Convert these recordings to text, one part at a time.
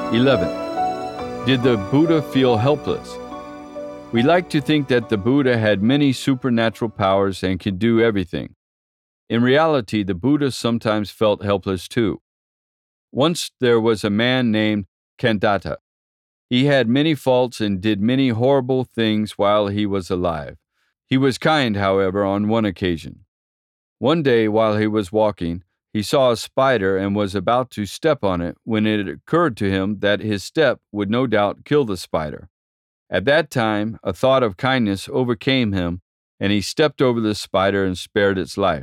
11. Did the Buddha feel helpless? We like to think that the Buddha had many supernatural powers and could do everything. In reality, the Buddha sometimes felt helpless too. Once there was a man named Khandata. He had many faults and did many horrible things while he was alive. He was kind, however, on one occasion. One day, while he was walking, he saw a spider and was about to step on it when it occurred to him that his step would no doubt kill the spider. At that time, a thought of kindness overcame him, and he stepped over the spider and spared its life.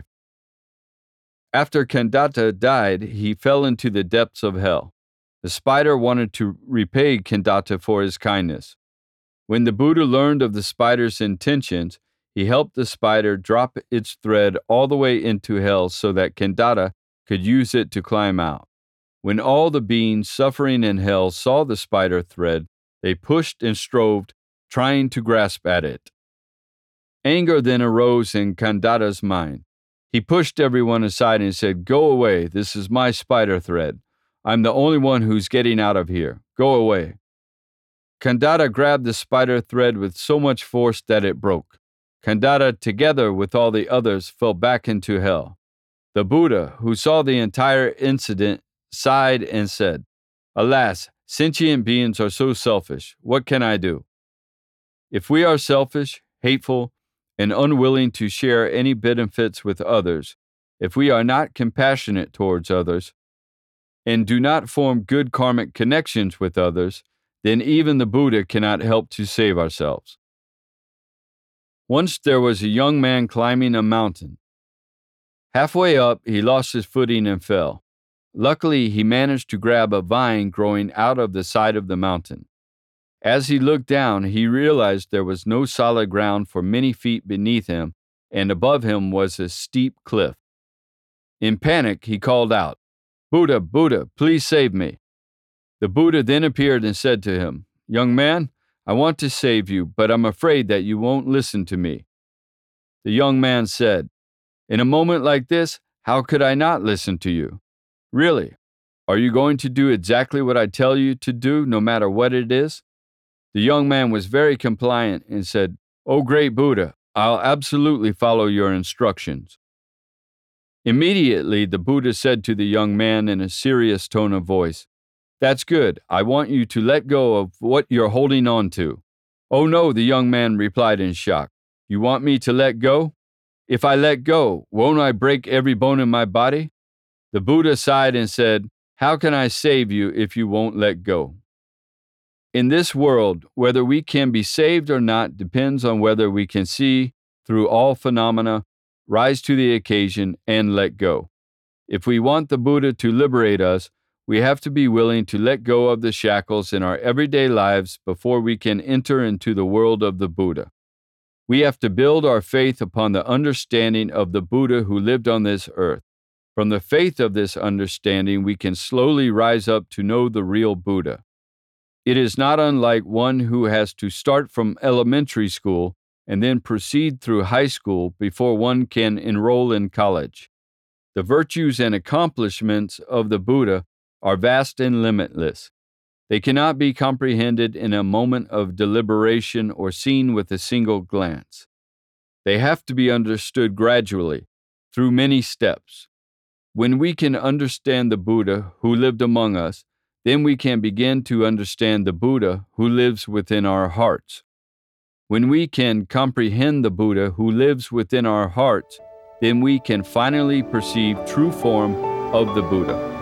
After Khandata died, he fell into the depths of hell. The spider wanted to repay Khandata for his kindness. When the Buddha learned of the spider's intentions, he helped the spider drop its thread all the way into hell so that Khandata could use it to climb out. When all the beings suffering in hell saw the spider thread, they pushed and strove, trying to grasp at it. Anger then arose in Khandata's mind. He pushed everyone aside and said, "Go away, this is my spider thread. I'm the only one who's getting out of here. Go away." Khandata grabbed the spider thread with so much force that it broke. Khandata, together with all the others, fell back into hell. The Buddha, who saw the entire incident, sighed and said, "Alas, sentient beings are so selfish. What can I do?" If we are selfish, hateful, and unwilling to share any benefits with others, if we are not compassionate towards others, and do not form good karmic connections with others, then even the Buddha cannot help to save ourselves. Once there was a young man climbing a mountain. Halfway up, he lost his footing and fell. Luckily, he managed to grab a vine growing out of the side of the mountain. As he looked down, he realized there was no solid ground for many feet beneath him, and above him was a steep cliff. In panic, he called out, "Buddha, Buddha, please save me." The Buddha then appeared and said to him, "Young man, I want to save you, but I'm afraid that you won't listen to me." The young man said, "In a moment like this, how could I not listen to you? Really, are you going to do exactly what I tell you to do, no matter what it is?" The young man was very compliant and said, "Oh, great Buddha, I'll absolutely follow your instructions." Immediately, the Buddha said to the young man in a serious tone of voice, "That's good. I want you to let go of what you're holding on to." "Oh no," the young man replied in shock. "You want me to let go? If I let go, won't I break every bone in my body?" The Buddha sighed and said, "How can I save you if you won't let go?" In this world, whether we can be saved or not depends on whether we can see through all phenomena, rise to the occasion, and let go. If we want the Buddha to liberate us, we have to be willing to let go of the shackles in our everyday lives before we can enter into the world of the Buddha. We have to build our faith upon the understanding of the Buddha who lived on this earth. From the faith of this understanding, we can slowly rise up to know the real Buddha. It is not unlike one who has to start from elementary school and then proceed through high school before one can enroll in college. The virtues and accomplishments of the Buddha are vast and limitless. They cannot be comprehended in a moment of deliberation or seen with a single glance. They have to be understood gradually, through many steps. When we can understand the Buddha who lived among us, then we can begin to understand the Buddha who lives within our hearts. When we can comprehend the Buddha who lives within our hearts, then we can finally perceive true form of the Buddha.